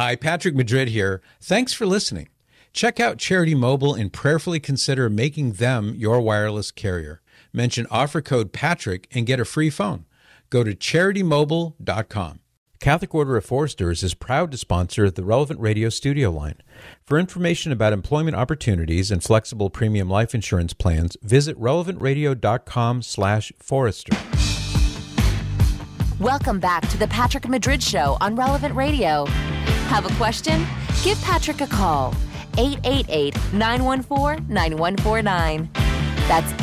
Hi, Patrick Madrid here. Thanks for listening. Check out Charity Mobile and prayerfully consider making them your wireless carrier. Mention offer code Patrick and get a free phone. Go to CharityMobile.com. Catholic Order of Foresters is proud to sponsor the Relevant Radio studio line. For information about employment opportunities and flexible premium life insurance plans, visit relevantradio.com/forester. Welcome back to the Patrick Madrid Show on Relevant Radio. Have a question? Give Patrick a call. 888-914-9149. That's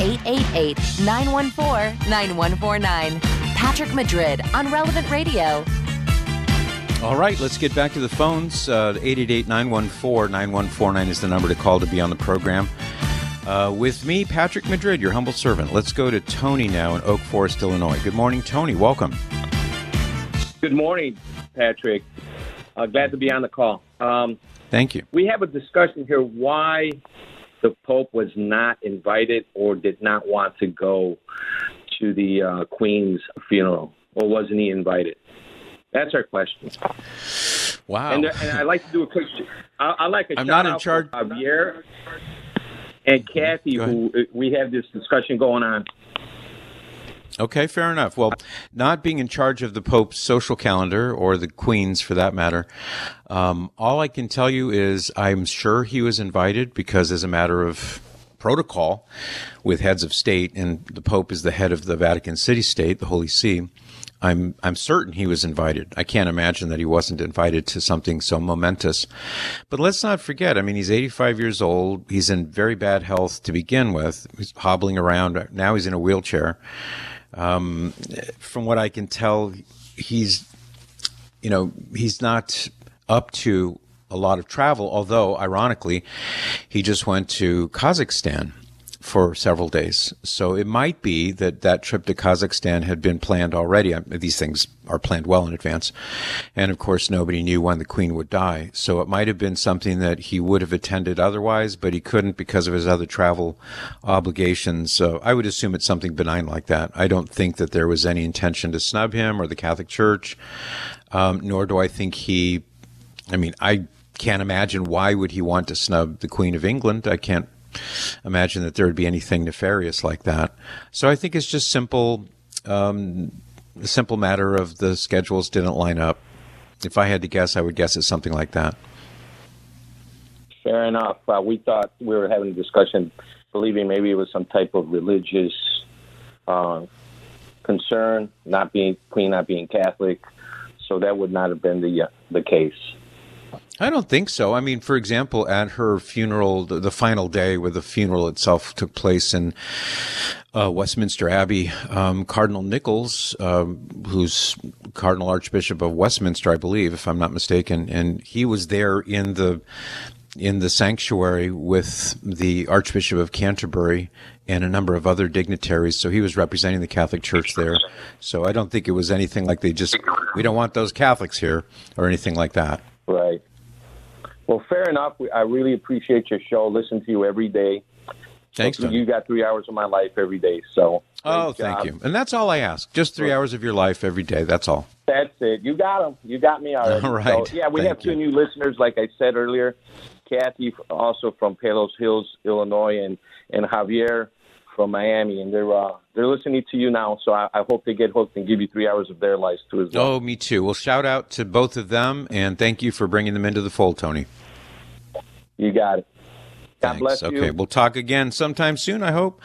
888-914-9149. Patrick Madrid on Relevant Radio. All right, let's get back to the phones. 888-914-9149 is the number to call to be on the program. With me, Patrick Madrid, your humble servant. Let's go to Tony now in Oak Forest, Illinois. Good morning, Tony. Welcome. Good morning, Patrick. Glad to be on the call. Thank you. We have a discussion here why the Pope was not invited or did not want to go to the Queen's funeral, or wasn't he invited? That's our question. Wow. And I'd like to do a quick. I like a I'm shout not in out charge. for Javier and Kathy, who we have this discussion going on. Okay, fair enough. Well, not being in charge of the Pope's social calendar, or the Queen's for that matter, all I can tell you is I'm sure he was invited, because as a matter of protocol with heads of state, and the Pope is the head of the Vatican City State, the Holy See, I'm certain he was invited. I can't imagine that he wasn't invited to something so momentous. But let's not forget, I mean, he's 85 years old. He's in very bad health to begin with. He's hobbling around. Now he's in a wheelchair. From what I can tell, he's not up to a lot of travel, although, ironically, he just went to Kazakhstan for several days. So it might be that that trip to Kazakhstan had been planned already. These things are planned well in advance. And of course, nobody knew when the Queen would die. So it might have been something that he would have attended otherwise, but he couldn't because of his other travel obligations. So I would assume it's something benign like that. I don't think that there was any intention to snub him or the Catholic Church, nor do I think I can't imagine why would he want to snub the Queen of England. I can't imagine that there would be anything nefarious like that. So I think it's just a simple matter of the schedules didn't line up. If I had to guess, I would guess it's something like that. Fair enough. We thought we were having a discussion, believing maybe it was some type of religious concern, Queen not being Catholic. So that would not have been the case. I don't think so. I mean, for example, at her funeral, the final day where the funeral itself took place in Westminster Abbey, Cardinal Nichols, who's Cardinal Archbishop of Westminster, I believe, if I'm not mistaken, and he was there in the sanctuary with the Archbishop of Canterbury and a number of other dignitaries. So he was representing the Catholic Church there. So I don't think it was anything like we don't want those Catholics here or anything like that. Right. Well, fair enough. I really appreciate your show. Listen to you every day. Thanks, Tony. You got 3 hours of my life every day. So. Thank you. And that's all I ask. Just 3 hours of your life every day. That's all. That's it. You got them. You got me already. All right. So, yeah, we have two new listeners, like I said earlier. Kathy, also from Palos Hills, Illinois, and Javier from Miami, and they're listening to you now. So I hope they get hooked and give you 3 hours of their lives too as well. Oh, me too. Well, shout out to both of them, and thank you for bringing them into the fold, Tony. You got it. God Thanks. bless you. Okay, we'll talk again sometime soon, I hope.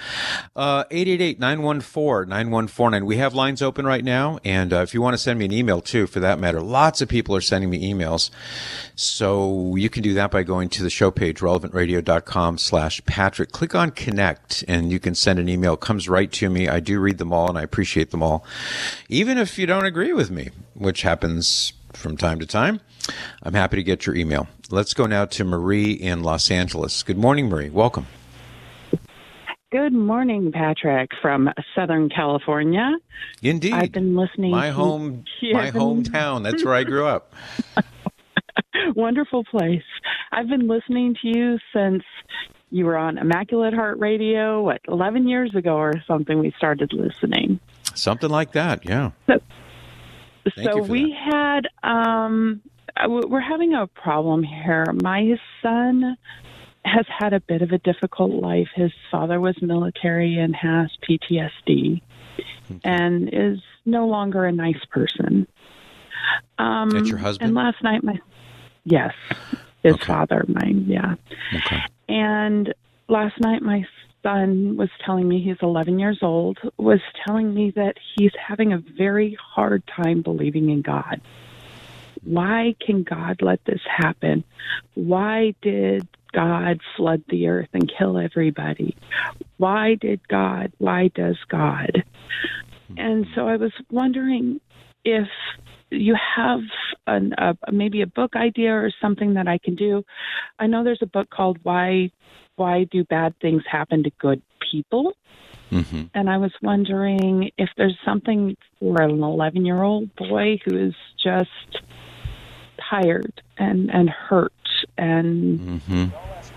888-914-9149. We have lines open right now, and if you want to send me an email, too, for that matter, lots of people are sending me emails. So you can do that by going to the show page, relevantradio.com/Patrick. Click on Connect, and you can send an email. It comes right to me. I do read them all, and I appreciate them all. Even if you don't agree with me, which happens from time to time, I'm happy to get your email. Let's go now to Marie in Los Angeles. Good morning, Marie. Welcome. Good morning, Patrick, from Southern California. Indeed. I've been listening my hometown. That's where I grew up. Wonderful place. I've been listening to you since you were on Immaculate Heart Radio, 11 years ago or something we started listening. Something like that, yeah. So we had we're having a problem here. My son has had a bit of a difficult life. His father was military and has PTSD and is no longer a nice person. That's your husband? And last night, yes, his Okay. father, Okay. And last night, my son was telling me, he's 11 years old, was telling me that he's having a very hard time believing in God. Why can God let this happen? Why did God flood the earth and kill everybody? Why does God? And so I was wondering if you have maybe a book idea or something that I can do. I know there's a book called Why Do Bad Things Happen to Good People? Mm-hmm. And I was wondering if there's something for an 11-year-old boy who is just tired and hurt and Mm-hmm.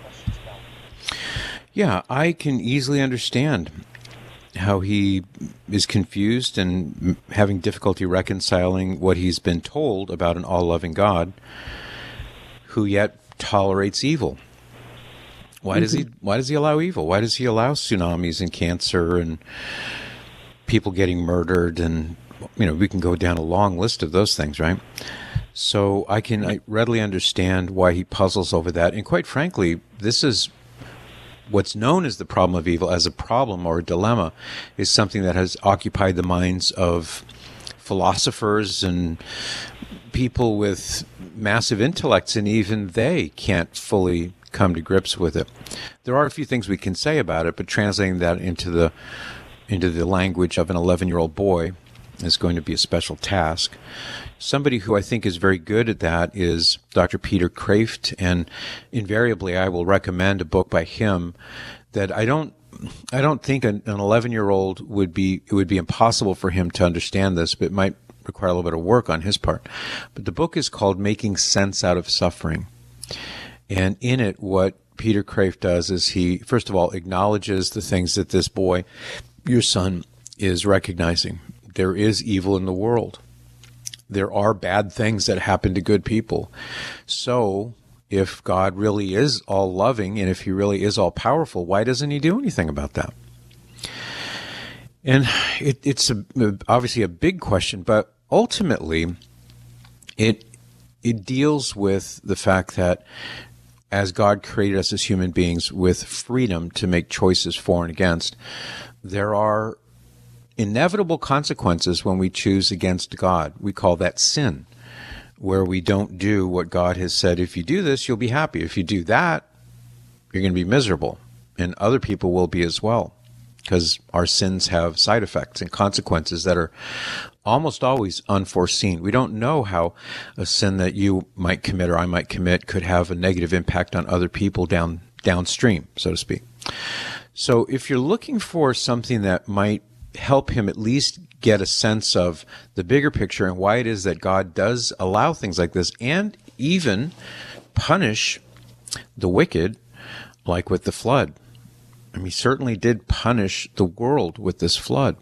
Yeah, I can easily understand how he is confused and having difficulty reconciling what he's been told about an all-loving God who yet tolerates evil. Why does he allow evil? Why does he allow tsunamis and cancer and people getting murdered? And we can go down a long list of those things, right? So I readily understand why he puzzles over that. And quite frankly, this is what's known as the problem of evil, as a problem or a dilemma, is something that has occupied the minds of philosophers and people with massive intellects, and even they can't fully come to grips with it. There are a few things we can say about it, but translating that into the language of an 11-year-old boy is going to be a special task. Somebody who I think is very good at that is Dr. Peter Kreeft, and invariably I will recommend a book by him that I don't think an 11-year-old it would be impossible for him to understand this, but it might require a little bit of work on his part. But the book is called Making Sense Out of Suffering. And in it, what Peter Kreeft does is he, first of all, acknowledges the things that this boy, your son, is recognizing. There is evil in the world. There are bad things that happen to good people. So if God really is all loving and if he really is all powerful, why doesn't he do anything about that? And it's obviously a big question, but ultimately it deals with the fact that as God created us as human beings with freedom to make choices for and against, there are inevitable consequences when we choose against God. We call that sin, where we don't do what God has said. If you do this, you'll be happy. If you do that, you're going to be miserable. And other people will be as well, because our sins have side effects and consequences that are almost always unforeseen. We don't know how a sin that you might commit or I might commit could have a negative impact on other people downstream, so to speak. So if you're looking for something that might help him at least get a sense of the bigger picture and why it is that God does allow things like this and even punish the wicked, like with the flood. I mean, he certainly did punish the world with this flood.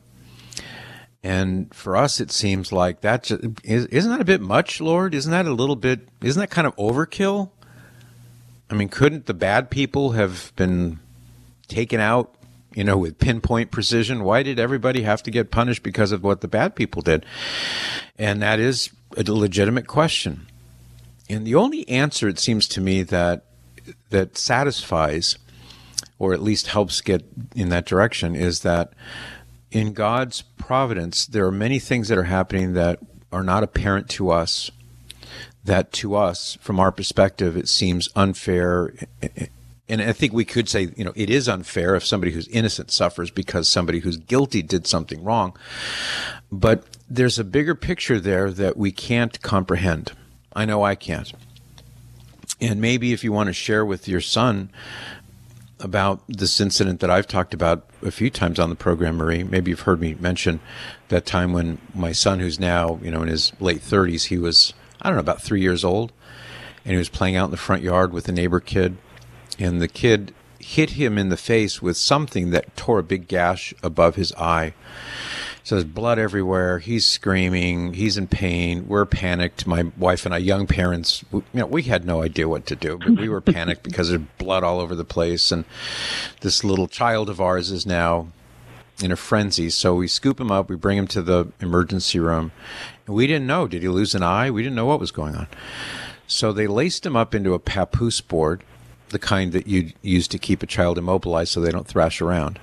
And for us, it seems like isn't that a bit much, Lord? Isn't that kind of overkill? I mean, couldn't the bad people have been taken out, with pinpoint precision? Why did everybody have to get punished because of what the bad people did? And that is a legitimate question. And the only answer, it seems to me, that satisfies, or at least helps get in that direction, is that in God's providence, there are many things that are happening that are not apparent to us, that to us, from our perspective, it seems unfair. And I think we could say, it is unfair if somebody who's innocent suffers because somebody who's guilty did something wrong. But there's a bigger picture there that we can't comprehend. I know I can't. And maybe if you want to share with your son about this incident that I've talked about a few times on the program, Marie, maybe you've heard me mention that time when my son, who's now, in his late 30s, he was, about 3 years old, and he was playing out in the front yard with a neighbor kid. And the kid hit him in the face with something that tore a big gash above his eye. So there's blood everywhere. He's screaming. He's in pain. We're panicked. My wife and I, young parents, we had no idea what to do, but we were panicked because there's blood all over the place. And this little child of ours is now in a frenzy. So we scoop him up. We bring him to the emergency room. And we didn't know. Did he lose an eye? We didn't know what was going on. So they laced him up into a papoose board, the kind that you'd use to keep a child immobilized so they don't thrash around.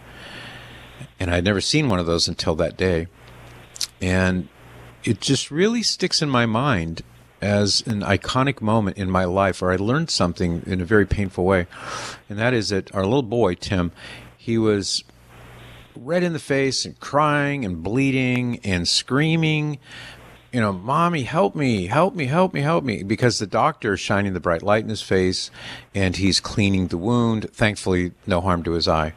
And I'd never seen one of those until that day. And it just really sticks in my mind as an iconic moment in my life where I learned something in a very painful way. And that is that our little boy, Tim, he was red in the face and crying and bleeding and screaming, Mommy, help me, help me, help me, help me, because the doctor is shining the bright light in his face and he's cleaning the wound. Thankfully, no harm to his eye.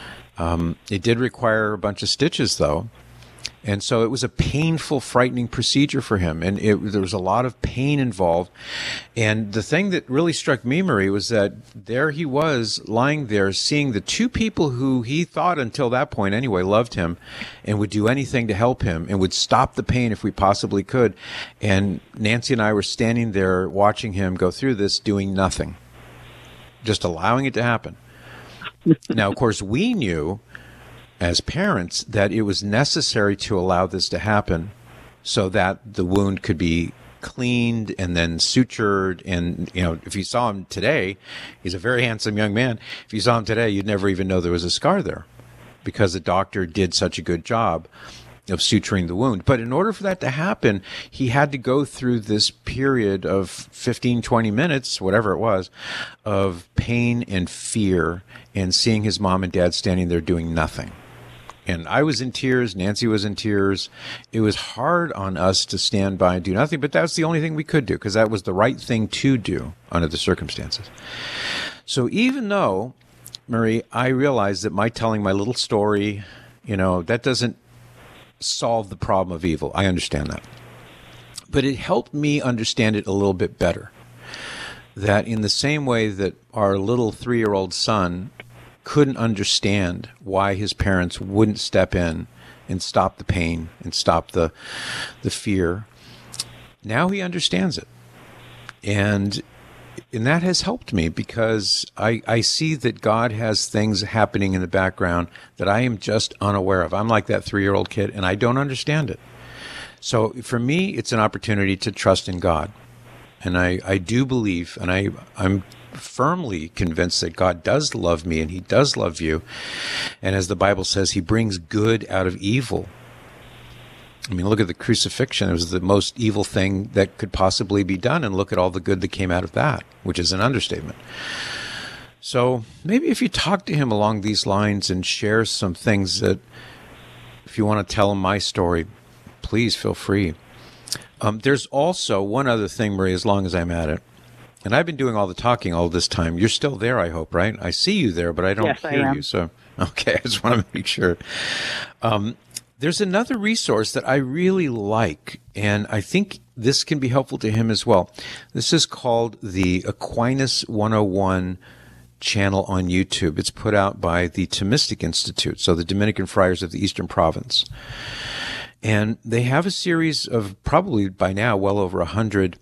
It did require a bunch of stitches, though. And so it was a painful, frightening procedure for him. And there was a lot of pain involved. And the thing that really struck me, Marie, was that there he was lying there seeing the two people who he thought until that point anyway loved him and would do anything to help him and would stop the pain if we possibly could. And Nancy and I were standing there watching him go through this, doing nothing, just allowing it to happen. Now, of course, we knew as parents that it was necessary to allow this to happen so that the wound could be cleaned and then sutured. And, if you saw him today, he's a very handsome young man. If you saw him today, you'd never even know there was a scar there because the doctor did such a good job of suturing the wound. But in order for that to happen, he had to go through this period of 15, 20 minutes, whatever it was, of pain and fear and seeing his mom and dad standing there doing nothing. And I was in tears. Nancy was in tears. It was hard on us to stand by and do nothing, but that's the only thing we could do because that was the right thing to do under the circumstances. So even though, Marie, I realized that my telling my little story, that doesn't solve the problem of evil. I understand that. But it helped me understand it a little bit better. That in the same way that our little 3-year-old son couldn't understand why his parents wouldn't step in and stop the pain and stop the fear, now he understands it. And that has helped me because I see that God has things happening in the background that I am just unaware of. I'm like that 3-year-old kid, and I don't understand it. So for me, it's an opportunity to trust in God. And I do believe, and I'm firmly convinced that God does love me, and he does love you. And as the Bible says, he brings good out of evil. I mean, look at the crucifixion. It was the most evil thing that could possibly be done. And look at all the good that came out of that, which is an understatement. So maybe if you talk to him along these lines and share some things that, if you want to tell him my story, please feel free. There's also one other thing, Marie, as long as I'm at it. And I've been doing all the talking all this time. You're still there, I hope, right? I see you there, but I don't hear you. So, okay, I just want to make sure. There's another resource that I really like, and I think this can be helpful to him as well. This is called the Aquinas 101 channel on YouTube. It's put out by the Thomistic Institute, so the Dominican Friars of the Eastern Province. And they have a series of probably by now well over 100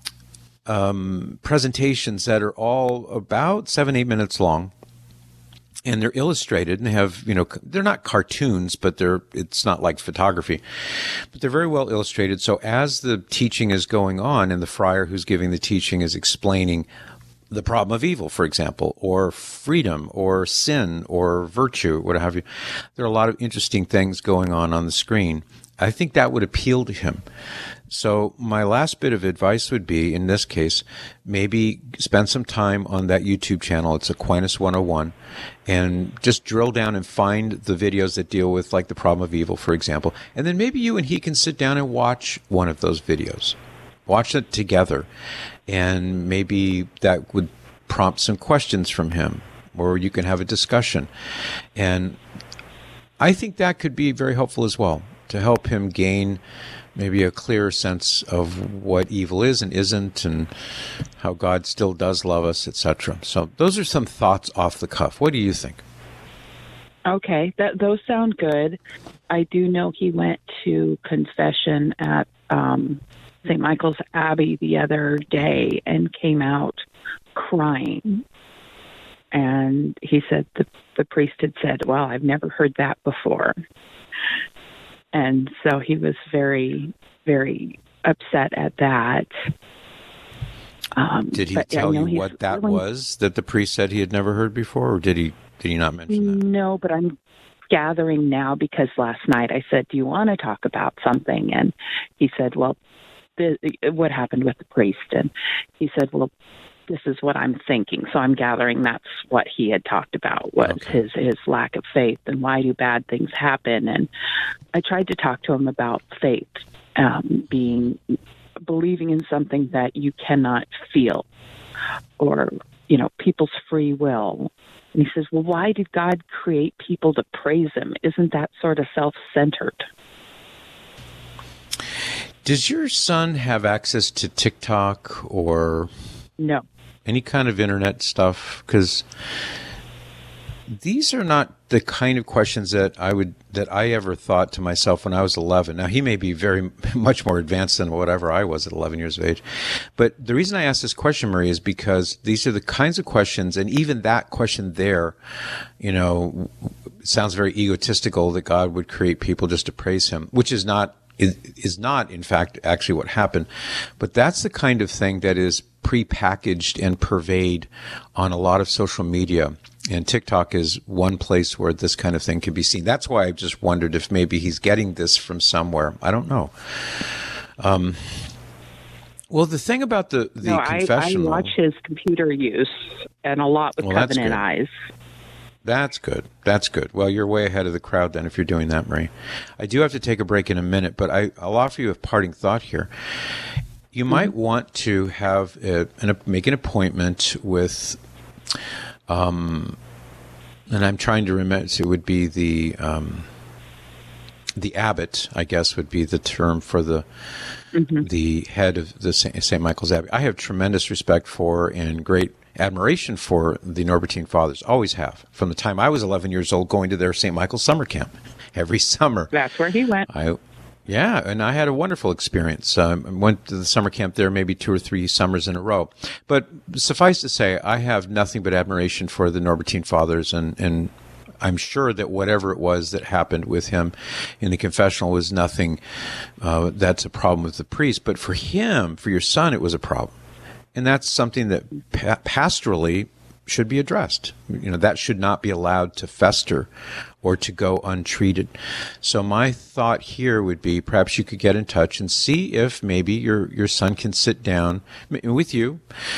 presentations that are all about 7-8 minutes long. And they're illustrated, and they have, they're not cartoons, but it's not like photography, but they're very well illustrated. So as the teaching is going on, and the friar who's giving the teaching is explaining the problem of evil, for example, or freedom, or sin, or virtue, what have you, there are a lot of interesting things going on the screen. I think that would appeal to him. So my last bit of advice would be, in this case, maybe spend some time on that YouTube channel. It's Aquinas 101, and just drill down and find the videos that deal with, like, the problem of evil, for example. And then maybe you and he can sit down and watch one of those videos. Watch it together, and maybe that would prompt some questions from him, or you can have a discussion. And I think that could be very helpful as well, to help him gain maybe a clearer sense of what evil is and isn't, and how God still does love us, etc. So those are some thoughts off the cuff. What do you think? Okay, those sound good. I do know he went to confession at St. Michael's Abbey the other day and came out crying. And he said the priest had said, "Well, I've never heard that before." And so he was very, very upset at that. Did he tell you what that was that the priest said he had never heard before, or did he not mention that? No, but I'm gathering now because last night I said, "Do you want to talk about something?" And he said, "Well, what happened with the priest?" And he said, "Well, this is what I'm thinking." So I'm gathering that's what he had talked about was his lack of faith and why do bad things happen. And I tried to talk to him about faith, believing in something that you cannot feel, or people's free will. And he says, "Well, why did God create people to praise him? Isn't that sort of self-centered?" Does your son have access to TikTok or No. any kind of internet stuff? Because these are not the kind of questions that I ever thought to myself when I was 11. Now, he may be very much more advanced than whatever I was at 11 years of age. But the reason I asked this question, Marie, is because these are the kinds of questions, and even that question there, sounds very egotistical that God would create people just to praise him, which is not, in fact, actually what happened. But that's the kind of thing that is prepackaged and purveyed on a lot of social media. And TikTok is one place where this kind of thing can be seen. That's why I just wondered if maybe he's getting this from somewhere. I don't know. Well, the thing about the confessional... I watch his computer use and a lot with Covenant Eyes. That's good. That's good. Well, you're way ahead of the crowd then if you're doing that, Marie. I do have to take a break in a minute, but I'll offer you a parting thought here. You might want to have make an appointment with, and I'm trying to remember, so it would be the abbot, I guess would be the term for the head of the St. Michael's Abbey. I have tremendous respect for and great admiration for the Norbertine Fathers. Always have. From the time I was 11 years old, going to their St. Michael's summer camp every summer. That's where he went. Yeah, and I had a wonderful experience. I went to the summer camp there maybe 2 or 3 summers in a row. But suffice to say, I have nothing but admiration for the Norbertine Fathers, and I'm sure that whatever it was that happened with him in the confessional was nothing that's a problem with the priest. But for him, for your son, it was a problem. And that's something that pastorally should be addressed. That should not be allowed to fester or to go untreated. So my thought here would be perhaps you could get in touch and see if maybe your son can sit down with you,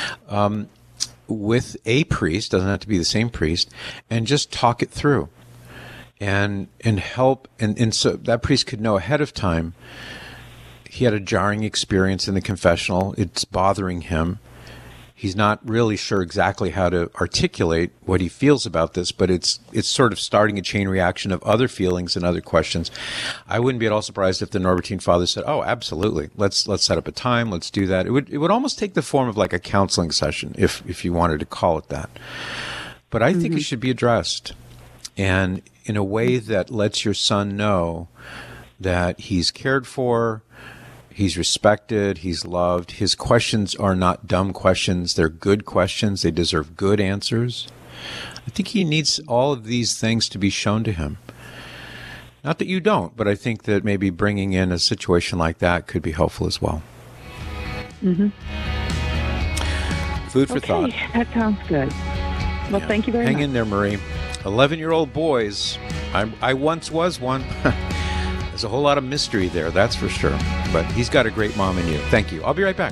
with a priest, doesn't have to be the same priest, and just talk it through and help. And so that priest could know ahead of time he had a jarring experience in the confessional. It's bothering him. He's not really sure exactly how to articulate what he feels about this, but it's sort of starting a chain reaction of other feelings and other questions. I wouldn't be at all surprised if the Norbertine Fathers said, "Oh, absolutely. Let's set up a time. Let's do that." It would almost take the form of like a counseling session, if you wanted to call it that. But I think it should be addressed, and in a way that lets your son know that he's cared for, he's respected, he's loved. His questions are not dumb questions. They're good questions. They deserve good answers. I think he needs all of these things to be shown to him. Not that you don't, but I think that maybe bringing in a situation like that could be helpful as well. Food for thought. That sounds good. Well, thank you very much. Hang in there, Marie. 11-year-old boys. I once was one. There's a whole lot of mystery there, that's for sure. But he's got a great mom in you. Thank you. I'll be right back.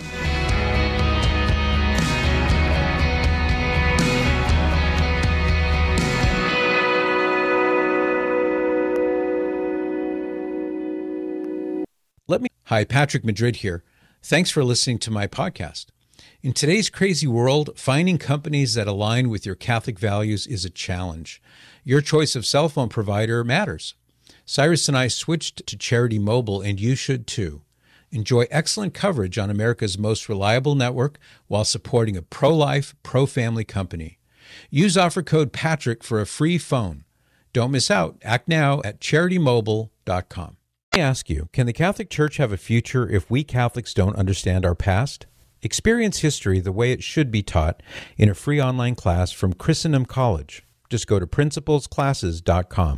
Hi, Patrick Madrid here. Thanks for listening to my podcast. In today's crazy world, finding companies that align with your Catholic values is a challenge. Your choice of cell phone provider matters. Cyrus and I switched to Charity Mobile, and you should too. Enjoy excellent coverage on America's most reliable network while supporting a pro-life, pro-family company. Use offer code PATRICK for a free phone. Don't miss out. Act now at CharityMobile.com. Let me ask you, can the Catholic Church have a future if we Catholics don't understand our past? Experience history the way it should be taught in a free online class from Christendom College. Just go to principlesclasses.com.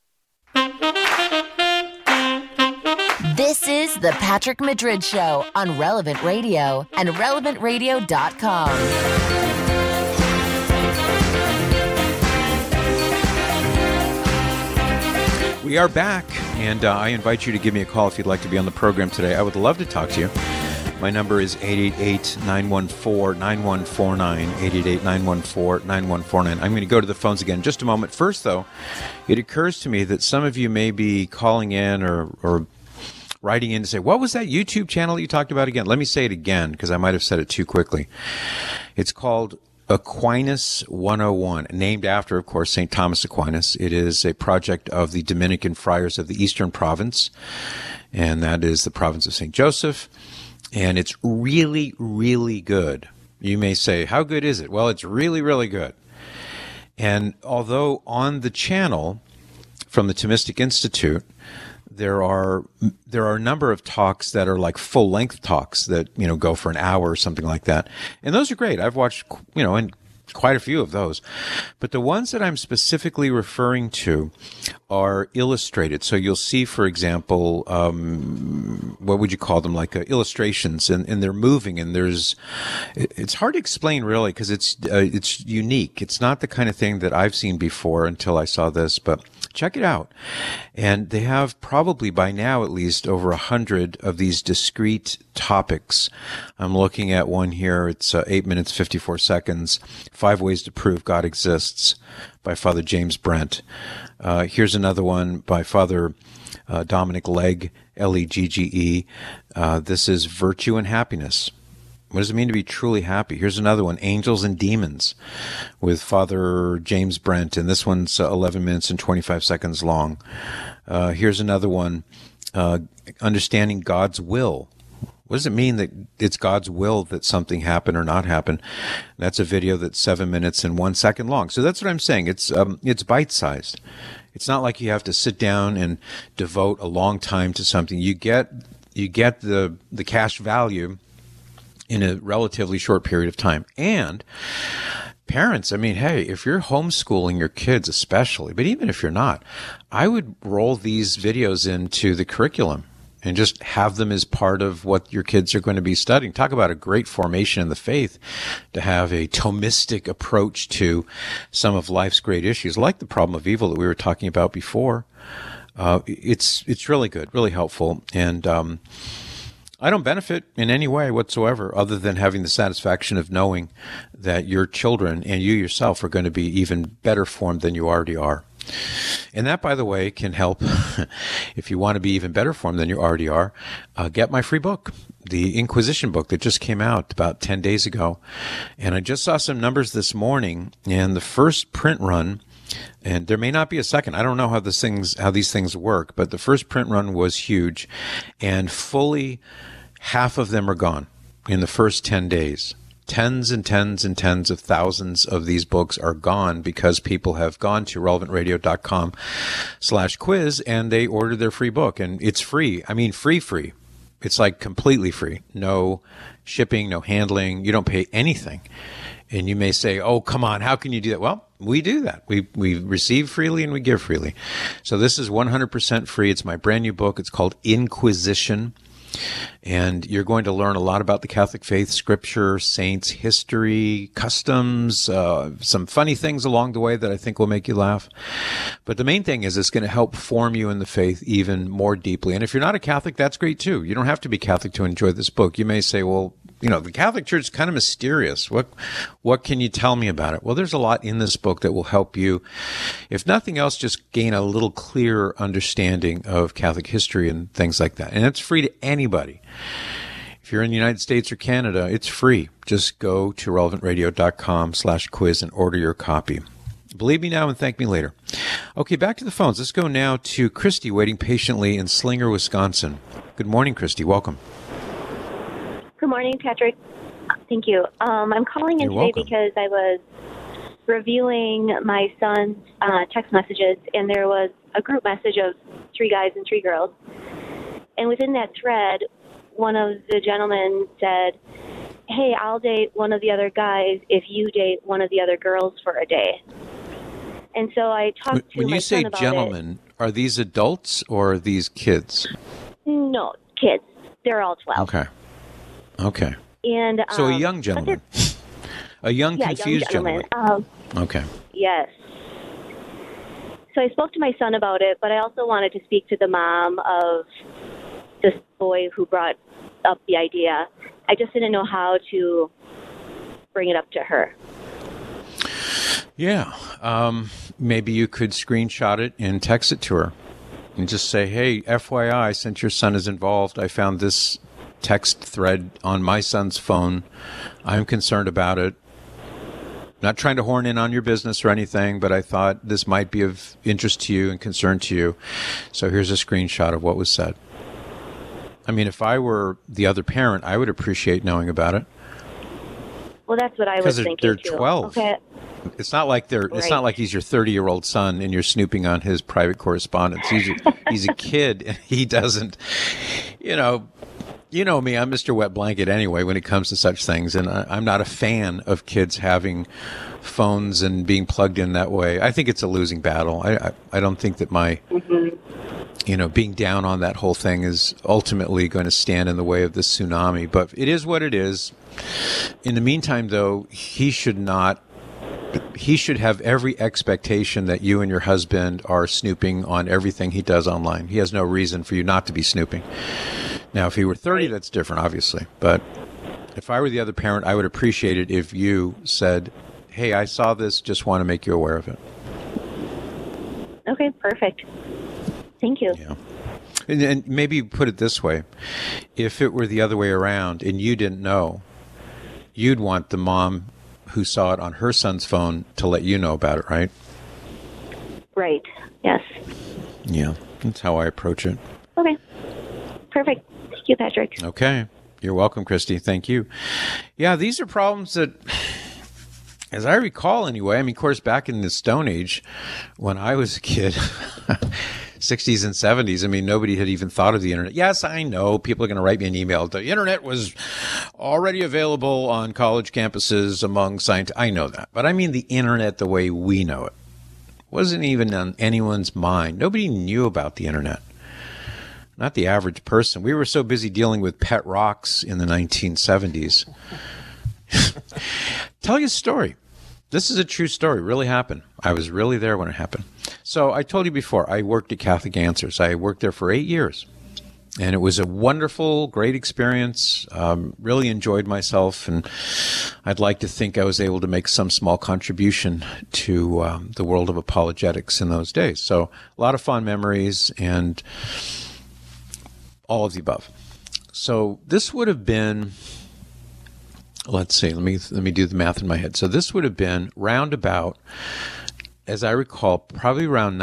This is the Patrick Madrid Show on Relevant Radio and RelevantRadio.com. We are back, and I invite you to give me a call if you'd like to be on the program today. I would love to talk to you. My number is 888-914-9149, 888-914-9149. I'm going to go to the phones again in just a moment. First, though, it occurs to me that some of you may be calling in or writing in to say, what was that YouTube channel you talked about again? Let me say it again, because I might have said it too quickly. It's called Aquinas 101, named after, of course, St. Thomas Aquinas. It is a project of the Dominican Friars of the Eastern Province, and that is the province of St. Joseph. And it's really, really good. You may say, how good is it? Well, it's really, really good. And although on the channel from the Thomistic Institute, there are a number of talks that are like full-length talks that, go for an hour or something like that. And those are great. I've watched, and quite a few of those. But the ones that I'm specifically referring to are illustrated. So you'll see, for example, what would you call them? Like illustrations, and they're moving, and it's hard to explain really, because it's unique. It's not the kind of thing that I've seen before until I saw this, but check it out. And they have probably by now at least over 100 of these discrete topics. I'm looking at one here. It's 8 minutes, 54 seconds. 5 Ways to Prove God Exists by Father James Brent. Here's another one by Father Dominic Legge, Legge. This is Virtue and Happiness. What does it mean to be truly happy? Here's another one, Angels and Demons, with Father James Brent, and this one's 11 minutes and 25 seconds long. Here's another one, Understanding God's Will. What does it mean that it's God's will that something happen or not happen? That's a video that's 7 minutes and 1 second long. So that's what I'm saying. It's bite-sized. It's not like you have to sit down and devote a long time to something. You get the cash value in a relatively short period of time. And parents, hey, if you're homeschooling your kids especially, but even if you're not, I would roll these videos into the curriculum and just have them as part of what your kids are going to be studying. Talk about a great formation in the faith, to have a Thomistic approach to some of life's great issues, like the problem of evil that we were talking about before. It's really good, really helpful. And I don't benefit in any way whatsoever other than having the satisfaction of knowing that your children and you yourself are going to be even better formed than you already are. And that, by the way, can help if you want to be even better formed than you already are. Get my free book, the Inquisition book that just came out about 10 days ago. And I just saw some numbers this morning, and the first print run, and there may not be a second. I don't know how these things work, but the first print run was huge, and fully half of them are gone in the first 10 days. Tens and tens and tens of thousands of these books are gone because people have gone to relevantradio.com/quiz and they ordered their free book, and it's free. Free. It's like completely free. No shipping, no handling. You don't pay anything. And you may say, oh, come on, how can you do that? Well, we do that. We receive freely and we give freely. So this is 100% free. It's my brand new book. It's called Inquisition. And you're going to learn a lot about the Catholic faith, scripture, saints, history, customs, some funny things along the way that I think will make you laugh. But the main thing is it's going to help form you in the faith even more deeply. And if you're not a Catholic, that's great too. You don't have to be Catholic to enjoy this book. You may say, well, the Catholic Church is kind of mysterious. What can you tell me about it? Well, there's a lot in this book that will help you, if nothing else, just gain a little clearer understanding of Catholic history and things like that. And it's free to anybody. If you're in the United States or Canada, it's free. Just go to relevantradio.com/quiz and order your copy. Believe me now and thank me later. Okay, back to the phones. Let's go now to Christy, waiting patiently in Slinger, Wisconsin. Good morning, Christy. Welcome. Good morning, Patrick. Thank you. I'm calling in today because I was reviewing my son's text messages, and there was a group message of 3 guys and 3 girls. And within that thread, one of the gentlemen said, "Hey, I'll date one of the other guys if you date one of the other girls for a day." And so I talked to when my you say son about gentlemen, are these adults or are these kids? it. No, kids. They're all 12. Okay. And So a young gentleman. A young, confused young gentleman. Okay. Yes. So I spoke to my son about it, but I also wanted to speak to the mom of this boy who brought up the idea. I just didn't know how to bring it up to her. Yeah. Maybe you could screenshot it and text it to her and just say, "Hey, FYI, since your son is involved, I found this text thread on my son's phone. I'm concerned about it. Not trying to horn in on your business or anything, but I thought this might be of interest to you and concern to you. So here's a screenshot of what was said." I mean, if I were the other parent, I would appreciate knowing about it. Well, that's what I was thinking they're too. 12. Okay. It's not like it's not like he's your 30-year-old son and you're snooping on his private correspondence. He's a kid and he doesn't, you know me, I'm Mr. Wet Blanket anyway when it comes to such things, and I'm not a fan of kids having phones and being plugged in that way. I think it's a losing battle. I don't think that my being down on that whole thing is ultimately going to stand in the way of this tsunami, but it is what it is. In the meantime, though, he should have every expectation that you and your husband are snooping on everything he does online. He has no reason for you not to be snooping. Now, if he were 30, that's different, obviously. But if I were the other parent, I would appreciate it if you said, "Hey, I saw this, just want to make you aware of it." Okay, perfect. Thank you. Yeah. And maybe put it this way. If it were the other way around and you didn't know, you'd want the mom who saw it on her son's phone to let you know about it, right? Right. Yes. Yeah. That's how I approach it. Okay. Perfect. Thank you, Patrick. Okay. You're welcome, Christy. Thank you. Yeah, these are problems that, as I recall anyway, I mean, of course, back in the Stone Age, when I was a kid, 60s and 70s, I mean, nobody had even thought of the internet. Yes, I know people are going to write me an email. The internet was already available on college campuses among scientists. I know that. But I mean the internet the way we know it. Wasn't even on anyone's mind. Nobody knew about the internet. Not the average person. We were so busy dealing with pet rocks in the 1970s. Tell you a story. This is a true story. Really happened. I was really there when it happened. So I told you before, I worked at Catholic Answers. I worked there for 8 years. And it was a wonderful, great experience. Really enjoyed myself. And I'd like to think I was able to make some small contribution to the world of apologetics in those days. So a lot of fond memories and all of the above. So this would have been, let's see, let me do the math in my head. So this would have been roundabout, as I recall, probably around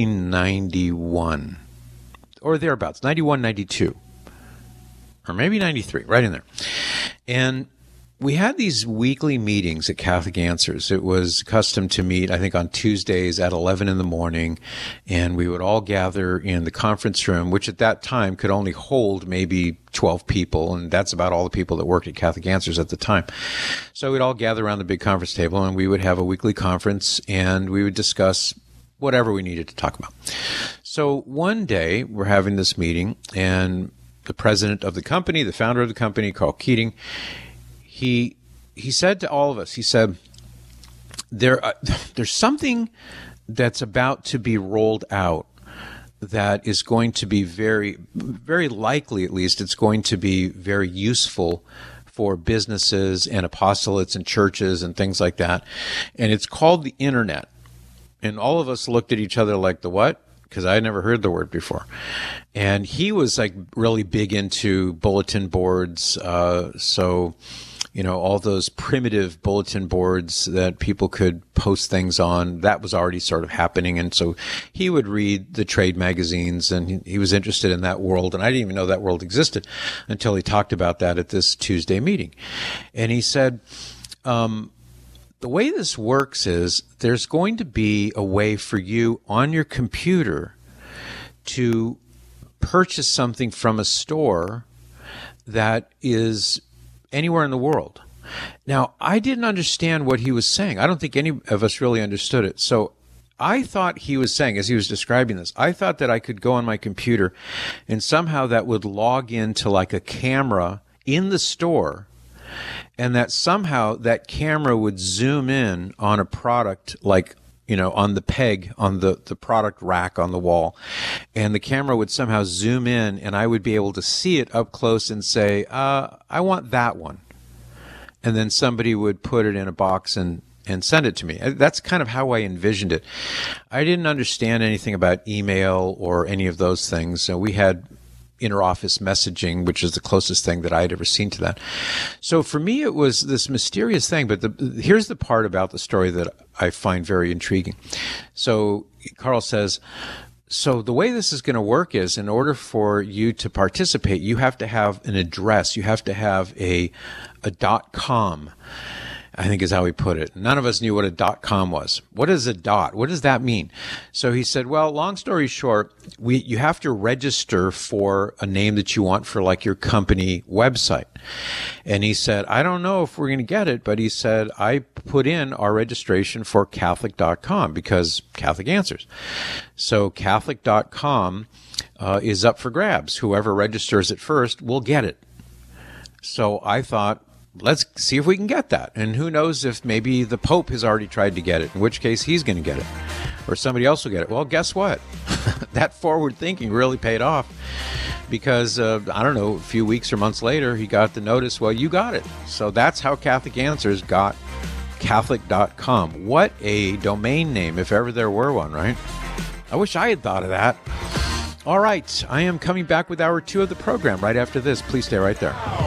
1991 or thereabouts, 91, 92, or maybe 93, right in there. And we had these weekly meetings at Catholic Answers. It was custom to meet, I think, on Tuesdays at 11 in the morning, and we would all gather in the conference room, which at that time could only hold maybe 12 people, and that's about all the people that worked at Catholic Answers at the time. So we'd all gather around the big conference table, and we would have a weekly conference, and we would discuss whatever we needed to talk about. So one day, we're having this meeting, and the president of the company, the founder of the company, Carl Keating, he said to all of us, he said, there's something that's about to be rolled out that is going to be very, very likely, at least, it's going to be very useful for businesses and apostolates and churches and things like that. And it's called the internet. And all of us looked at each other like, the what? Because I had never heard the word before. And he was like really big into bulletin boards. So, you know, all those primitive bulletin boards that people could post things on, that was already sort of happening. And so he would read the trade magazines, and he was interested in that world. And I didn't even know that world existed until he talked about that at this Tuesday meeting. And he said, the way this works is there's going to be a way for you on your computer to purchase something from a store that is anywhere in the world. Now, I didn't understand what he was saying. I don't think any of us really understood it. So I thought he was saying, as he was describing this, I thought that I could go on my computer and somehow that would log into like a camera in the store, and that somehow that camera would zoom in on a product, like, you know, on the peg, on the product rack on the wall, and the camera would somehow zoom in and I would be able to see it up close and say, I want that one. And then somebody would put it in a box and send it to me. That's kind of how I envisioned it. I didn't understand anything about email or any of those things. We had interoffice messaging, which is the closest thing that I had ever seen to that. So for me, it was this mysterious thing. But here's the part about the story that I find very intriguing. So Carl says, so the way this is going to work is, in order for you to participate, you have to have an address. You have to have a .com, I think is how he put it. None of us knew what a .com was. What is a dot? What does that mean? So he said, well, long story short, you have to register for a name that you want for like your company website. And he said, I don't know if we're going to get it, but he said, I put in our registration for Catholic.com because Catholic Answers. So Catholic.com is up for grabs. Whoever registers it first will get it. So I thought, let's see if we can get that. And who knows if maybe the Pope has already tried to get it, in which case he's going to get it, or somebody else will get it. Well, guess what? That forward thinking really paid off, because, I don't know, a few weeks or months later, he got the notice, well, you got it. So that's how Catholic Answers got Catholic.com. What a domain name, if ever there were one, right? I wish I had thought of that. All right, I am coming back with hour 2 of the program right after this. Please stay right there.